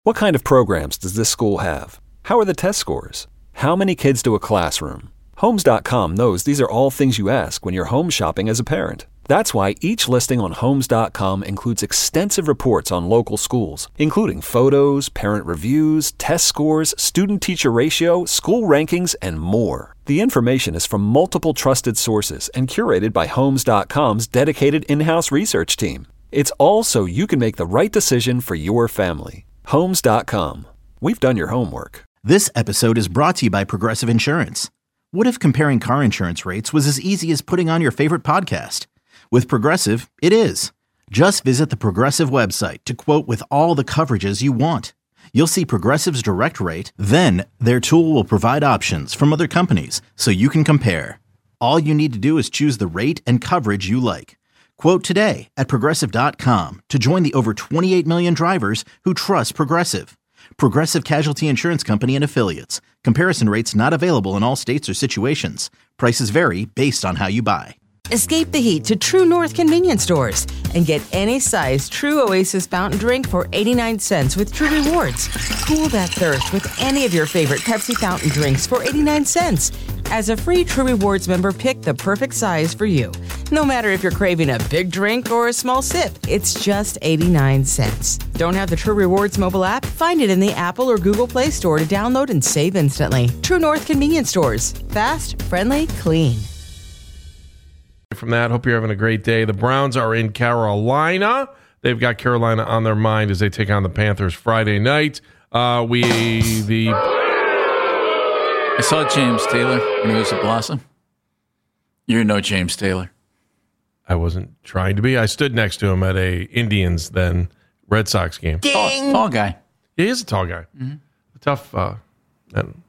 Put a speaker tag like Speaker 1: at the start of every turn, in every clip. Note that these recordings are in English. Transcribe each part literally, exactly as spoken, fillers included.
Speaker 1: What kind of programs does this school have? How are the test scores? How many kids do a classroom? Homes dot com knows these are all things you ask when you're home shopping as a parent. That's why each listing on Homes dot com includes extensive reports on local schools, including photos, parent reviews, test scores, student-teacher ratio, school rankings, and more. The information is from multiple trusted sources and curated by Homes dot com's dedicated in-house research team. It's all so you can make the right decision for your family. Homes dot com. We've done your homework.
Speaker 2: This episode is brought to you by Progressive Insurance. What if comparing car insurance rates was as easy as putting on your favorite podcast? With Progressive, it is. Just visit the Progressive website to quote with all the coverages you want. You'll see Progressive's direct rate, then their tool will provide options from other companies so you can compare. All you need to do is choose the rate and coverage you like. Quote today at Progressive dot com to join the over twenty-eight million drivers who trust Progressive. Progressive Casualty Insurance Company and Affiliates. Comparison rates not available in all states or situations. Prices vary based on how you buy.
Speaker 3: Escape the heat to True North convenience stores and get any size True Oasis fountain drink for eighty-nine cents with True Rewards. Cool that thirst with any of your favorite Pepsi fountain drinks for eighty-nine cents. As a free True Rewards member, pick the perfect size for you. No matter if you're craving a big drink or a small sip, it's just eighty-nine cents. Don't have the True Rewards mobile app? Find it in the Apple or Google Play Store to download and save instantly. True North convenience stores. Fast, friendly, clean.
Speaker 4: From that, hope you're having a great day. The Browns are in Carolina. They've got Carolina on their mind as they take on the Panthers Friday night. Uh, we the
Speaker 5: I saw James Taylor when he was at Blossom. You're no James Taylor.
Speaker 4: I wasn't trying to be. I stood next to him at a Indians then Red Sox game.
Speaker 5: Tall, tall guy.
Speaker 4: He is a tall guy. Mm-hmm. Tough. Uh, I don't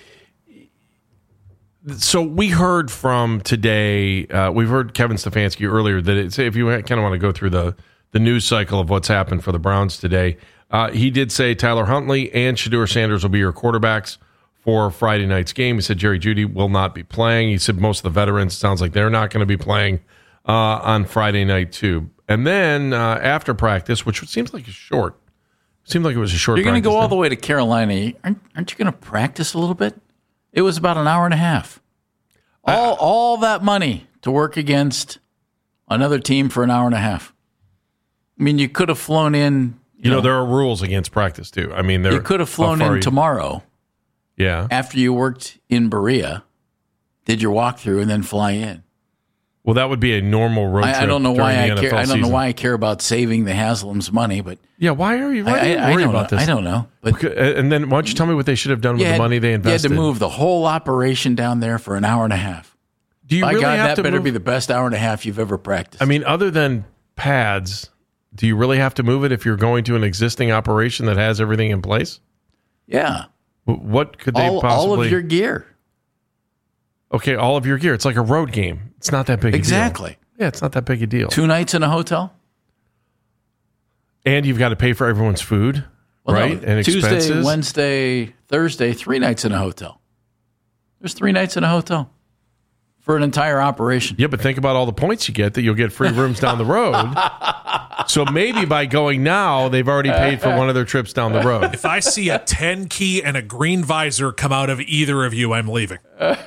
Speaker 4: So we heard from today, uh, we've heard Kevin Stefanski earlier that it's, if you kind of want to go through the, the news cycle of what's happened for the Browns today, uh, he did say Tyler Huntley and Shedeur Sanders will be your quarterbacks for Friday night's game. He said Jerry Jeudy will not be playing. He said most of the veterans, it sounds like they're not going to be playing uh, on Friday night too. And then uh, after practice, which seems like a short, seemed like it was a short
Speaker 5: You're going to go all
Speaker 4: then.
Speaker 5: the way to Carolina. Aren't, aren't you going to practice a little bit? It was about an hour and a half. All uh, all that money to work against another team for an hour and a half. I mean, you could have flown in. You,
Speaker 4: you know,
Speaker 5: know,
Speaker 4: there are rules against practice, too. I mean,
Speaker 5: you could have flown in you, tomorrow.
Speaker 4: Yeah.
Speaker 5: After you worked in Berea, did your walkthrough, and then fly in.
Speaker 4: Well, that would be a normal road trip.
Speaker 5: I, I don't know why I care. I don't
Speaker 4: season.
Speaker 5: know why I care about saving the Haslam's money, but
Speaker 4: yeah, why are you? Why
Speaker 5: I,
Speaker 4: are you
Speaker 5: I,
Speaker 4: worried
Speaker 5: I
Speaker 4: about
Speaker 5: know,
Speaker 4: this?
Speaker 5: I don't know. But
Speaker 4: because, and then why don't you tell me what they should have done with
Speaker 5: had,
Speaker 4: the money they invested?
Speaker 5: You had to move the whole operation down there for an hour and a half.
Speaker 4: Do you
Speaker 5: By
Speaker 4: really
Speaker 5: God,
Speaker 4: have
Speaker 5: that
Speaker 4: to
Speaker 5: better
Speaker 4: move?
Speaker 5: be the best hour and a half you've ever practiced.
Speaker 4: I mean, other than pads, do you really have to move it if you're going to an existing operation that has everything in place?
Speaker 5: Yeah.
Speaker 4: What could they
Speaker 5: all,
Speaker 4: possibly?
Speaker 5: All of your gear.
Speaker 4: Okay, all of your gear. It's like a road game. It's not that big a
Speaker 5: exactly.
Speaker 4: deal. Yeah, it's not that big a deal.
Speaker 5: Two nights in a hotel?
Speaker 4: And you've got to pay for everyone's food,
Speaker 5: well,
Speaker 4: right?
Speaker 5: No,
Speaker 4: and
Speaker 5: Tuesday,
Speaker 4: expenses.
Speaker 5: Wednesday, Thursday, three nights in a hotel. There's three nights in a hotel for an entire operation.
Speaker 4: Yeah, but think about all the points you get that you'll get free rooms down the road. So maybe by going now, they've already paid for one of their trips down the road.
Speaker 6: If I see a ten key and a green visor come out of either of you, I'm leaving.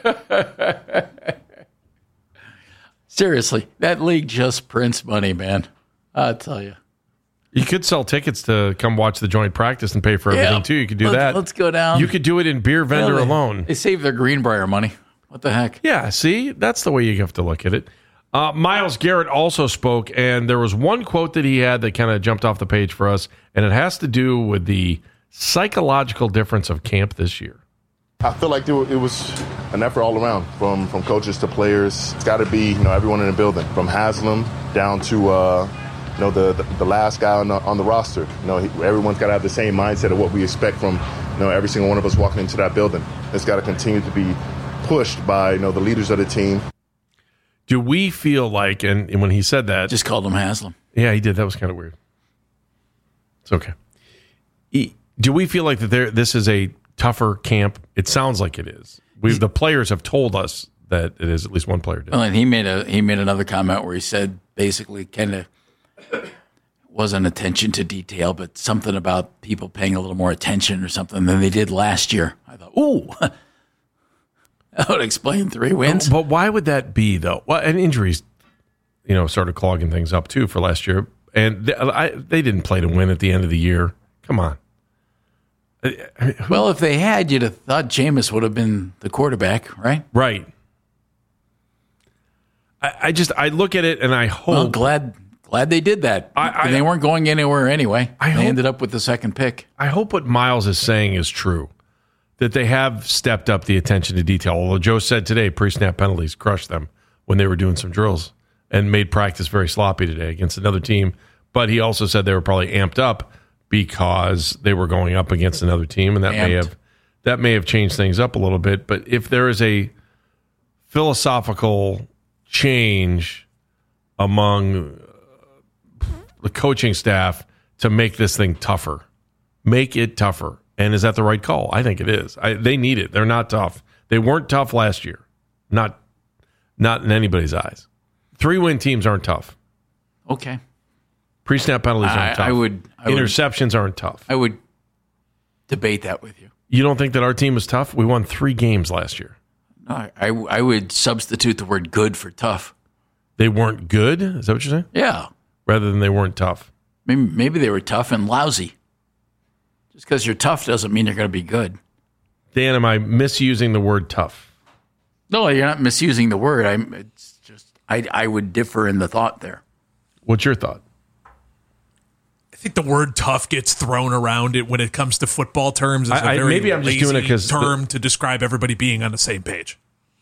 Speaker 5: Seriously, that league just prints money, man. I'll tell you.
Speaker 4: You could sell tickets to come watch the joint practice and pay for everything,
Speaker 5: yeah.
Speaker 4: too. You could do
Speaker 5: let's,
Speaker 4: that.
Speaker 5: Let's go down.
Speaker 4: You could do it in beer vendor
Speaker 5: well, they,
Speaker 4: alone.
Speaker 5: They save their Greenbrier money. What the heck?
Speaker 4: Yeah, see? That's the way you have to look at it. Uh, Myles Garrett also spoke, and there was one quote that he had that kind of jumped off the page for us, and it has to do with the psychological difference of camp this year.
Speaker 7: I feel like it was an effort all around, from from coaches to players. It's got to be, you know, everyone in the building, from Haslam down to, uh, you know, the, the the last guy on the, on the roster. You know, he, everyone's got to have the same mindset of what we expect from, you know, every single one of us walking into that building. It's got to continue to be pushed by, you know, the leaders of the team.
Speaker 4: Do we feel like, and, and when he said that,
Speaker 5: just called him Haslam.
Speaker 4: Yeah, he did. That was kind of weird. It's okay. He, do we feel like that there? This is a tougher camp? It sounds like it is. We the players have told us that it is. At least one player did.
Speaker 5: Well, and he made a he made another comment where he said basically kind of wasn't attention to detail, but something about people paying a little more attention or something than they did last year. I thought, ooh, that would explain three wins.
Speaker 4: But why would that be, though? Well, and injuries, you know, started clogging things up, too, for last year. And they, I, they didn't play to win at the end of the year. Come on.
Speaker 5: Well, if they had, you'd have thought Jameis would have been the quarterback, right?
Speaker 4: Right. I, I just, I look at it and I hope.
Speaker 5: Well, glad glad they did that. I, I, they weren't going anywhere anyway.
Speaker 4: I
Speaker 5: they
Speaker 4: hope,
Speaker 5: ended up with the second pick.
Speaker 4: I hope what Miles is saying is true, that they have stepped up the attention to detail. Although Joe said today pre-snap penalties crushed them when they were doing some drills and made practice very sloppy today against another team. But he also said they were probably amped up because they were going up against another team, and that amped. may have that may have changed things up a little bit. But if there is a philosophical change among the coaching staff to make this thing tougher, make it tougher. And is that the right call? I think it is. I, they need it. They're not tough. They weren't tough last year. Not, not in anybody's eyes. Three-win teams aren't tough.
Speaker 5: Okay.
Speaker 4: Pre-snap penalties aren't
Speaker 5: I,
Speaker 4: tough.
Speaker 5: I would, I
Speaker 4: Interceptions
Speaker 5: would,
Speaker 4: aren't tough.
Speaker 5: I would debate that with you.
Speaker 4: You don't think that our team is tough? We won three games last year.
Speaker 5: No, I, I, I would substitute the word good for tough.
Speaker 4: They weren't good? Is that what you're saying?
Speaker 5: Yeah.
Speaker 4: Rather than they weren't tough.
Speaker 5: Maybe, maybe they were tough and lousy. Just because you're tough doesn't mean you're going to be good.
Speaker 4: Dan, am I misusing the word tough?
Speaker 5: No, you're not misusing the word. I'm. It's just I. I would differ in the thought there.
Speaker 4: What's your thought?
Speaker 6: I think the word tough gets thrown around it when it comes to football terms. It's a
Speaker 4: I,
Speaker 6: very
Speaker 4: maybe I'm just doing it because
Speaker 6: term
Speaker 4: the,
Speaker 6: to describe everybody being on the same page.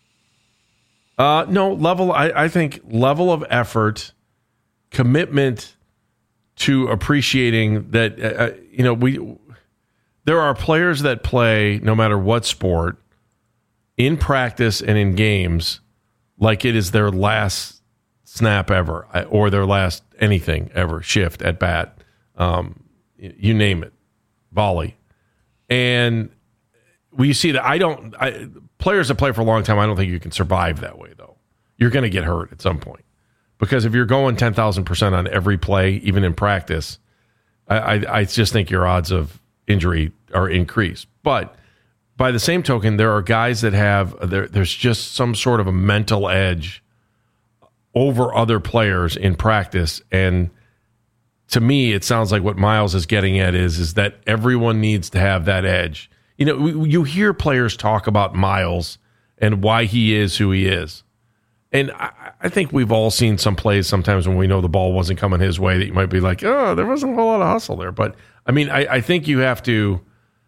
Speaker 4: Uh, no level. I, I think level of effort, commitment to appreciating that. Uh, you know, we there are players that play no matter what sport, in practice and in games, like it is their last snap ever, or their last anything ever, shift at bat. Um, you name it, volley. And we see that I don't, I, players that play for a long time, I don't think you can survive that way, though. You're going to get hurt at some point. Because if you're going ten thousand percent on every play, even in practice, I, I, I just think your odds of injury are increased. But by the same token, there are guys that have, there, there's just some sort of a mental edge over other players in practice. And to me, it sounds like what Miles is getting at is, is that everyone needs to have that edge. You know, you hear players talk about Miles and why he is who he is. And I, I think we've all seen some plays sometimes when we know the ball wasn't coming his way that you might be like, oh, there wasn't a whole lot of hustle there. But, I mean, I, I think you have to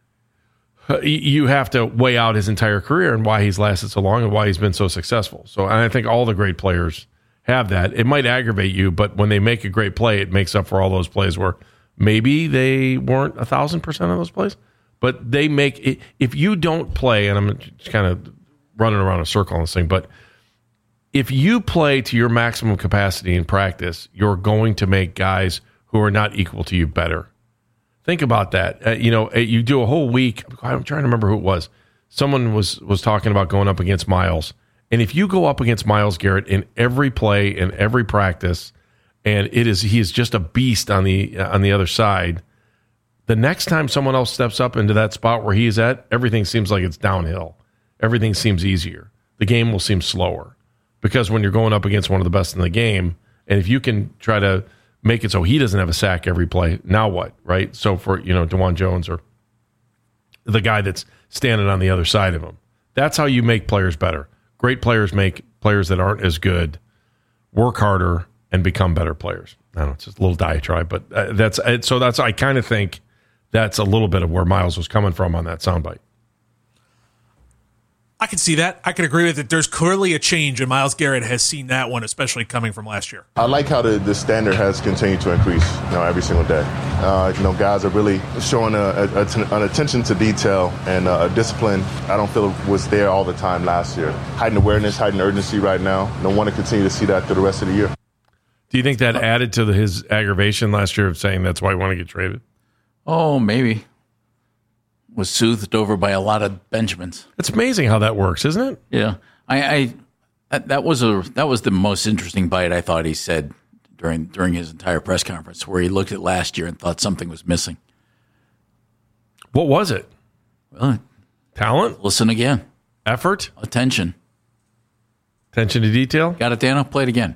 Speaker 4: you have to weigh out his entire career and why he's lasted so long and why he's been so successful. So and I think all the great players have that. It might aggravate you, but when they make a great play, it makes up for all those plays where maybe they weren't a thousand percent of those plays, but they make it. If you don't play, and I'm just kind of running around a circle on this thing, but if you play to your maximum capacity in practice, you're going to make guys who are not equal to you better. Think about that. Uh, you know, you do a whole week. I'm trying to remember who it was. Someone was was talking about going up against Miles. And if you go up against Myles Garrett in every play, in every practice, and it is he is just a beast on the uh, on the other side, the next time someone else steps up into that spot where he is at, everything seems like it's downhill. Everything seems easier. The game will seem slower. Because when you're going up against one of the best in the game, and if you can try to make it so he doesn't have a sack every play, now what, right? So for, you know, DeJuan Jones or the guy that's standing on the other side of him, that's how you make players better. Great players make players that aren't as good work harder and become better players. I don't know, it's just a little diatribe, but uh, that's so that's I kind of think that's a little bit of where Miles was coming from on that soundbite.
Speaker 6: I can see that. I can agree with it. There's clearly a change, and Myles Garrett has seen that one, especially coming from last year.
Speaker 7: I like how the, the standard has continued to increase, you know, every single day. Uh, you know, guys are really showing a, a, a, an attention to detail and a discipline I don't feel was there all the time last year. Heightened awareness, heightened urgency right now. And I want to continue to see that through the rest of the year.
Speaker 4: Do you think that added to the, his aggravation last year of saying that's why I want to get traded?
Speaker 5: Oh, maybe. Was soothed over by a lot of Benjamins.
Speaker 4: It's amazing how that works, isn't it?
Speaker 5: Yeah, I, I that was a that was the most interesting bite I thought he said during during his entire press conference, where he looked at last year and thought something was missing.
Speaker 4: What was it?
Speaker 5: Well,
Speaker 4: talent?
Speaker 5: Listen again.
Speaker 4: Effort?
Speaker 5: Attention.
Speaker 4: Attention to detail?
Speaker 5: Got it, Dano? Play it again.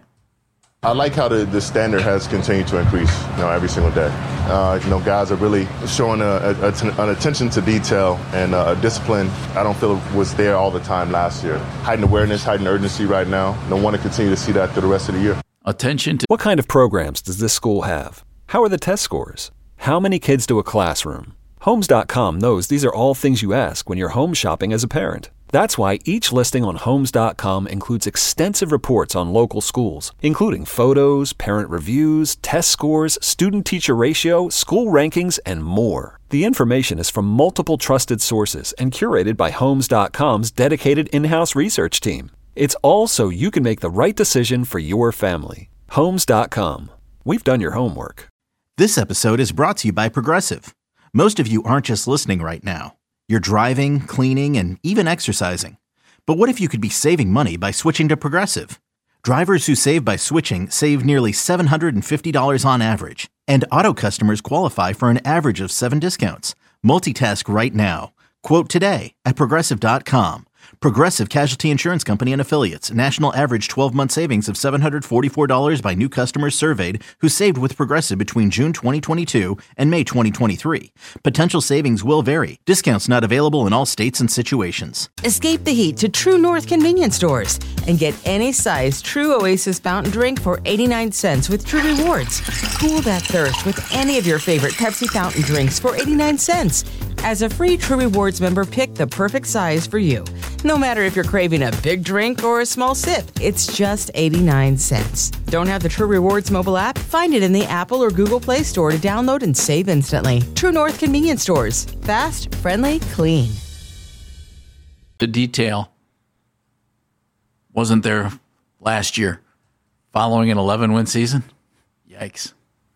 Speaker 7: I like how the, the standard has continued to increase, you know, every single day. Uh, you know, guys are really showing a, a, a, an attention to detail and a discipline I don't feel was there all the time last year. Heightened awareness, heightened urgency right now. And I want to continue to see that through the rest of the year.
Speaker 5: Attention to...
Speaker 1: What kind of programs does this school have? How are the test scores? How many kids do a classroom? Homes dot com knows these are all things you ask when you're home shopping as a parent. That's why each listing on Homes dot com includes extensive reports on local schools, including photos, parent reviews, test scores, student-teacher ratio, school rankings, and more. The information is from multiple trusted sources and curated by Homes dot com's dedicated in-house research team. It's all so you can make the right decision for your family. Homes dot com. We've done your homework.
Speaker 2: This episode is brought to you by Progressive. Most of you aren't just listening right now. You're driving, cleaning, and even exercising. But what if you could be saving money by switching to Progressive? Drivers who save by switching save nearly seven hundred fifty dollars on average. And auto customers qualify for an average of seven discounts. Multitask right now. Quote today at Progressive dot com. Progressive Casualty Insurance Company and Affiliates. National average twelve-month savings of seven hundred forty-four dollars by new customers surveyed who saved with Progressive between June twenty twenty-two and May twenty twenty-three. Potential savings will vary. Discounts not available in all states and situations.
Speaker 3: Escape the heat to True North convenience stores and get any size True Oasis fountain drink for eighty-nine cents with True Rewards. Cool that thirst with any of your favorite Pepsi fountain drinks for eighty-nine cents. As a free True Rewards member, pick the perfect size for you. No matter if you're craving a big drink or a small sip, it's just eighty-nine cents. Don't have the True Rewards mobile app? Find it in the Apple or Google Play Store to download and save instantly. True North convenience stores. Fast, friendly, clean.
Speaker 5: The detail wasn't there last year following an eleven-win season. Yikes.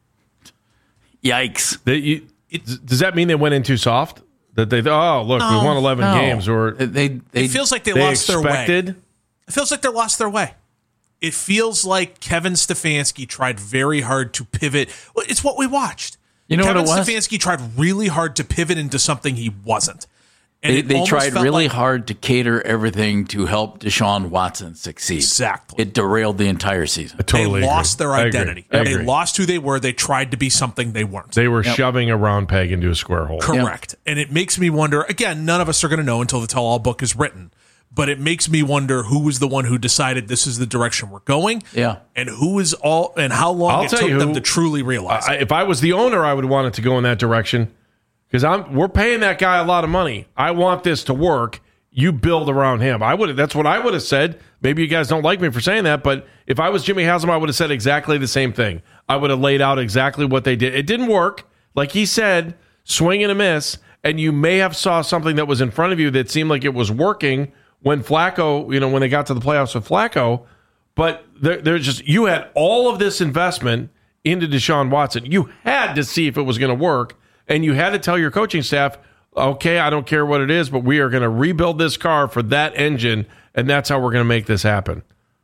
Speaker 5: Yikes.
Speaker 4: They, you, it, does that mean they went in too soft? That they oh look
Speaker 5: no,
Speaker 4: we won eleven
Speaker 5: no.
Speaker 4: games or
Speaker 5: they, they
Speaker 6: it feels like they,
Speaker 4: they
Speaker 6: lost
Speaker 4: expected?
Speaker 6: their way. It feels like they lost their way. It feels like Kevin Stefanski tried very hard to pivot. Well, it's what we watched.
Speaker 5: You know
Speaker 6: Kevin
Speaker 5: what it was?
Speaker 6: Stefanski tried really hard to pivot into something he wasn't. And
Speaker 5: they
Speaker 6: it
Speaker 5: they
Speaker 6: almost
Speaker 5: tried
Speaker 6: felt
Speaker 5: really
Speaker 6: like,
Speaker 5: hard to cater everything to help Deshaun Watson succeed.
Speaker 6: Exactly.
Speaker 5: It derailed the entire season.
Speaker 4: I totally
Speaker 6: they
Speaker 4: agree.
Speaker 6: lost their
Speaker 4: I agree.
Speaker 6: identity.
Speaker 4: I
Speaker 6: They
Speaker 4: agree.
Speaker 6: lost who they were. They tried to be something they weren't.
Speaker 4: They were
Speaker 5: Yep.
Speaker 4: shoving a round peg into a square hole.
Speaker 6: Correct. Yep. And it makes me wonder, again, none of us are going to know until the tell-all book is written, but it makes me wonder who was the one who decided this is the direction we're going.
Speaker 5: Yeah.
Speaker 6: And who is all, and how long
Speaker 4: I'll
Speaker 6: it
Speaker 4: tell
Speaker 6: took
Speaker 4: you
Speaker 6: them
Speaker 4: who-
Speaker 6: to truly realize
Speaker 4: I,
Speaker 6: it.
Speaker 4: if I was the owner, I would want it to go in that direction because I'm we're paying that guy a lot of money. I want this to work. You build around him. I would. That's what I would have said. Maybe you guys don't like me for saying that, but if I was Jimmy Haslam, I would have said exactly the same thing. I would have laid out exactly what they did. It didn't work, like he said, swing and a miss. And you may have saw something that was in front of you that seemed like it was working when Flacco, you know, when they got to the playoffs with Flacco. But there, there's just you had all of this investment into Deshaun Watson. You had to see if it was going to work, and you had to tell your coaching staff, okay, I don't care what it is, but we are going to rebuild this car for that engine, and that's how we're going to make this happen.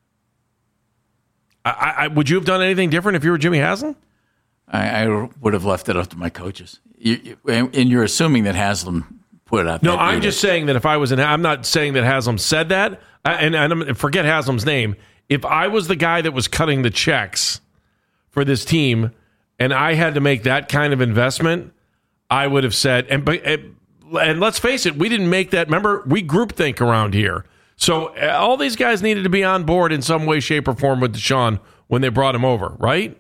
Speaker 4: I, I, would you have done anything different if you were Jimmy Haslam?
Speaker 5: I, I would have left it up to my coaches. You, you, and you're assuming that Haslam put it out
Speaker 4: No,
Speaker 5: there.
Speaker 4: I'm just saying that if I was in, I'm not saying that Haslam said that, and, and I'm, forget Haslam's name. If I was the guy that was cutting the checks for this team, and I had to make that kind of investment, I would have said, and and, and let's face it, we didn't make that. Remember, we groupthink around here. So uh, all these guys needed to be on board in some way, shape, or form with Deshaun when they brought him over, right?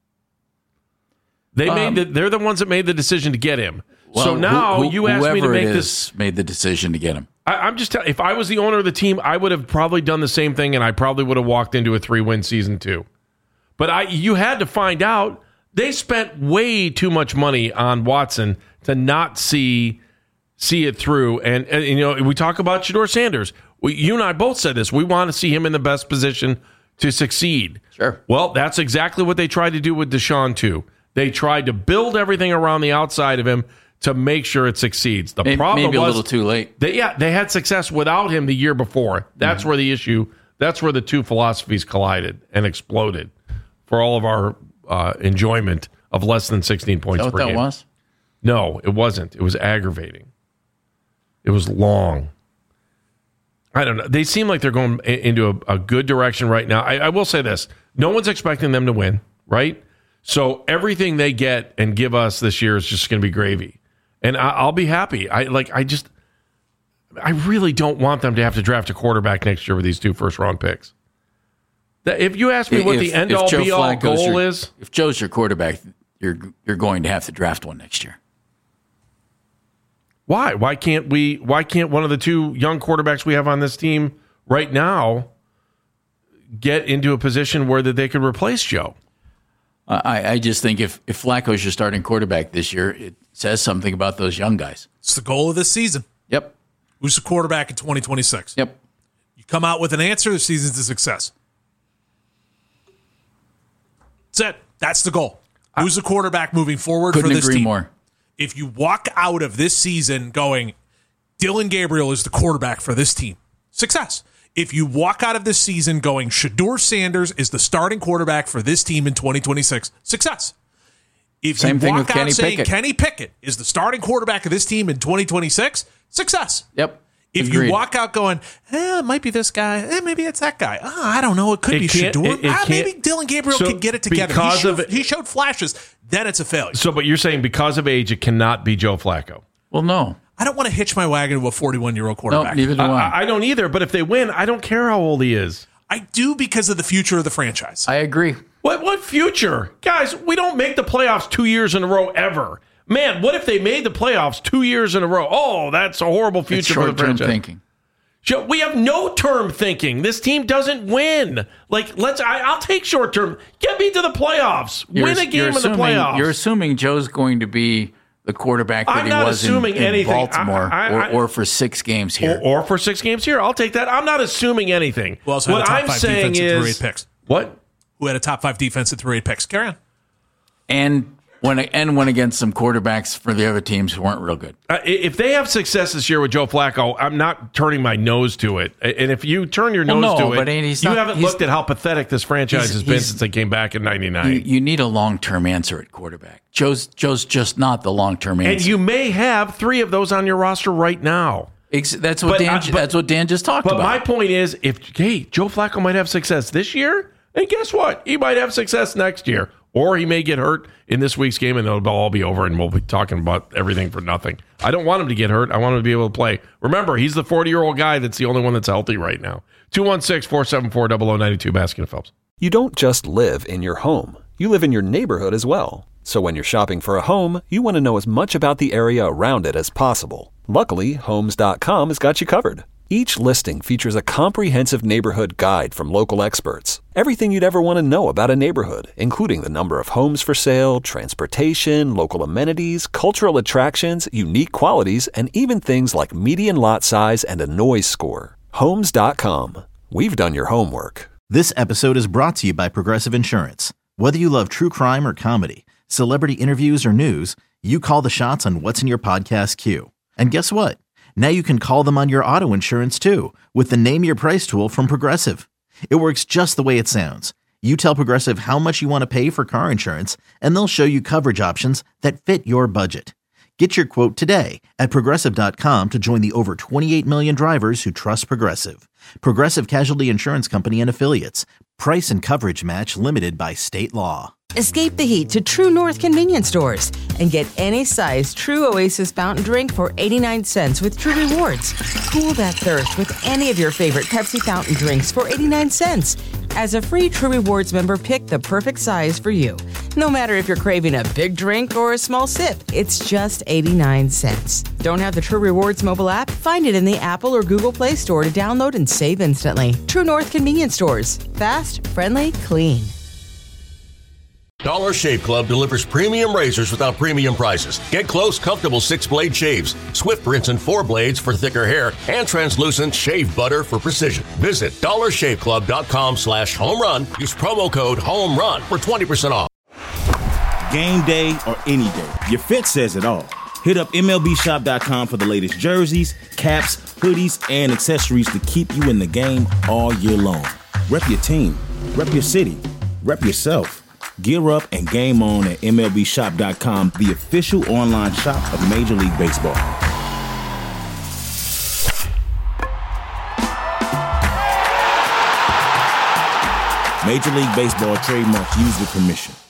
Speaker 4: They
Speaker 5: Um,
Speaker 4: made the, they're the ones that made the decision to get him.
Speaker 5: Well,
Speaker 4: so now
Speaker 5: who- who-
Speaker 4: you asked me to
Speaker 5: whoever
Speaker 4: make
Speaker 5: it
Speaker 4: this.
Speaker 5: is made the decision to get him.
Speaker 4: I, I'm just telling. If I was the owner of the team, I would have probably done the same thing, and I probably would have walked into a three-win season too. But I, you had to find out they spent way too much money on Watson to not see see it through. And, and you know, we talk about Shedeur Sanders. We, you and I both said this. We want to see him in the best position to succeed.
Speaker 5: Sure.
Speaker 4: Well, that's exactly what they tried to do with Deshaun too. They tried to build everything around the outside of him to make sure it succeeds. The
Speaker 5: Maybe,
Speaker 4: problem
Speaker 5: maybe
Speaker 4: was
Speaker 5: a little too late.
Speaker 4: They, yeah, they had success without him the year before. That's mm-hmm. where the issue. That's where the two philosophies collided and exploded for all of our uh, enjoyment of less than sixteen points
Speaker 5: Is that
Speaker 4: per
Speaker 5: what that
Speaker 4: game.
Speaker 5: was?
Speaker 4: No, it wasn't. It was aggravating. It was long. I don't know. They seem like they're going into a, a good direction right now. I, I will say this. No one's expecting them to win, right? So everything they get and give us this year is just going to be gravy. And I, I'll be happy. I like. I just, I really don't want them to have to draft a quarterback next year with these two first-round picks. That, if you ask me
Speaker 5: If-
Speaker 4: what the
Speaker 5: if
Speaker 4: end-all,
Speaker 5: Joe
Speaker 4: be-all
Speaker 5: Flacco's
Speaker 4: goal
Speaker 5: your-
Speaker 4: is...
Speaker 5: If Joe's your quarterback, you're you're going to have to draft one next year.
Speaker 4: Why? Why can't we? Why can't one of the two young quarterbacks we have on this team right now get into a position where that they could replace Joe?
Speaker 5: I, I just think if, if Flacco's your starting quarterback this year, it says something about those young guys.
Speaker 6: It's the goal of this season.
Speaker 5: Yep.
Speaker 6: Who's the quarterback in twenty twenty-six?
Speaker 5: Yep.
Speaker 6: You come out with an answer, the season's a success. That's it. That's the goal. Who's the quarterback moving forward
Speaker 5: Couldn't
Speaker 6: for this
Speaker 5: agree
Speaker 6: team?
Speaker 5: more.
Speaker 6: If you walk out of this season going, Dylan Gabriel is the quarterback for this team, success. If you walk out of this season going, Shedeur Sanders is the starting quarterback for this team in twenty twenty-six, success. If
Speaker 5: Same
Speaker 6: you
Speaker 5: thing
Speaker 6: walk
Speaker 5: with
Speaker 6: out
Speaker 5: Kenny
Speaker 6: saying
Speaker 5: Pickett.
Speaker 6: Kenny Pickett is the starting quarterback of this team in twenty twenty-six, success.
Speaker 5: Yep.
Speaker 6: If
Speaker 5: Agreed.
Speaker 6: you walk out going, eh, it might be this guy, eh, maybe it's that guy. Oh, I don't know. It could
Speaker 4: It
Speaker 6: be
Speaker 4: can't-
Speaker 6: Shedeur.
Speaker 4: it- it
Speaker 6: ah, maybe
Speaker 4: can't-
Speaker 6: Dylan Gabriel
Speaker 4: So
Speaker 6: could get it together. He
Speaker 4: because
Speaker 6: showed,
Speaker 4: of-
Speaker 6: he showed flashes. Then it's a failure.
Speaker 4: So, but you're saying because of age, it cannot be Joe Flacco.
Speaker 5: Well, no.
Speaker 6: I don't want to hitch my wagon to a forty-one-year-old
Speaker 5: No,
Speaker 6: quarterback.
Speaker 5: neither do I.
Speaker 4: I, I don't either. But if they win, I don't care how old he is.
Speaker 6: I do because of the future of the franchise.
Speaker 5: I agree.
Speaker 4: What what future? Guys, we don't make the playoffs two years in a row ever. Man, what if they made the playoffs two years in a row? Oh, that's a horrible
Speaker 5: It's
Speaker 4: future for the
Speaker 5: short-term
Speaker 4: franchise.
Speaker 5: thinking.
Speaker 4: Joe, we have no term thinking. This team doesn't win. Like, let's. I, I'll take short term. Get me to the playoffs.
Speaker 5: You're-
Speaker 4: Win a game
Speaker 5: you're
Speaker 4: in the
Speaker 5: assuming-
Speaker 4: playoffs.
Speaker 5: You're assuming Joe's going to be the quarterback that
Speaker 4: I'm
Speaker 5: he
Speaker 4: not
Speaker 5: was in,
Speaker 4: assuming
Speaker 5: in
Speaker 4: anything.
Speaker 5: Baltimore
Speaker 4: I- I-
Speaker 5: or,
Speaker 4: I-
Speaker 5: or for six games here.
Speaker 4: or, or for six games here. I'll take that. I'm not assuming anything.
Speaker 6: Who also had
Speaker 4: what
Speaker 6: a top
Speaker 4: I'm
Speaker 6: five
Speaker 4: saying
Speaker 6: defense and threw
Speaker 4: is
Speaker 6: eight picks?
Speaker 4: what?
Speaker 6: Who had a top five defense and threw eight picks? Carry on.
Speaker 5: and went and went against some quarterbacks for the other teams who weren't real good.
Speaker 4: Uh, if they have success this year with Joe Flacco, I'm not turning my nose to it. And if you turn your
Speaker 5: Well,
Speaker 4: nose
Speaker 5: no,
Speaker 4: to
Speaker 5: but
Speaker 4: it,
Speaker 5: he's
Speaker 4: you
Speaker 5: not-
Speaker 4: haven't
Speaker 5: he's-
Speaker 4: looked at how pathetic this franchise
Speaker 5: he's-
Speaker 4: has been
Speaker 5: he's-
Speaker 4: since they came back in ninety-nine.
Speaker 5: You, you need a long term answer at quarterback. Joe's Joe's just not the long term answer.
Speaker 4: and you may have three of those on your roster right now.
Speaker 5: Ex- that's what
Speaker 4: But,
Speaker 5: Dan.
Speaker 4: uh, but-
Speaker 5: that's what Dan just talked
Speaker 4: But
Speaker 5: about.
Speaker 4: my point is, if hey, Joe Flacco might have success this year, and guess what? He might have success next year, or he may get hurt in this week's game, and it'll all be over, and we'll be talking about everything for nothing. I don't want him to get hurt. I want him to be able to play. Remember, he's the forty-year-old guy that's the only one that's healthy right now. two one six, four seven four, zero zero nine two, Baskin and Phelps.
Speaker 1: You don't just live in your home. You live in your neighborhood as well. So when you're shopping for a home, you want to know as much about the area around it as possible. Luckily, Homes dot com has got you covered. Each listing features a comprehensive neighborhood guide from local experts. Everything you'd ever want to know about a neighborhood, including the number of homes for sale, transportation, local amenities, cultural attractions, unique qualities, and even things like median lot size and a noise score. Homes dot com. We've done your homework.
Speaker 2: This episode is brought to you by Progressive Insurance. Whether you love true crime or comedy, celebrity interviews or news, you call the shots on what's in your podcast queue. And guess what? Now you can call them on your auto insurance too with the Name Your Price tool from Progressive. It works just the way it sounds. You tell Progressive how much you want to pay for car insurance, and they'll show you coverage options that fit your budget. Get your quote today at Progressive dot com to join the over twenty-eight million drivers who trust Progressive. Progressive Casualty Insurance Company and Affiliates. Price and coverage match limited by state law.
Speaker 3: Escape the heat to True North convenience stores and get any size True Oasis fountain drink for eighty-nine cents with True Rewards. Cool that thirst with any of your favorite Pepsi fountain drinks for eighty-nine cents. As a free True Rewards member, pick the perfect size for you. No matter if you're craving a big drink or a small sip, it's just eighty-nine cents. Don't have the True Rewards mobile app? Find it in the Apple or Google Play Store to download and save instantly. True North convenience stores. Fast, friendly, clean.
Speaker 8: Dollar Shave Club delivers premium razors without premium prices. Get close, comfortable six-blade shaves, swift rinse and four blades for thicker hair, and translucent shave butter for precision. Visit dollar shave club dot com slash home run. Use promo code HOMERUN for twenty percent off.
Speaker 9: Game day or any day, your fit says it all. Hit up M L B shop dot com for the latest jerseys, caps, hoodies, and accessories to keep you in the game all year long. Rep your team, rep your city, rep yourself. Gear up and game on at M L B shop dot com, the official online shop of Major League Baseball. Major League Baseball trademark used with permission.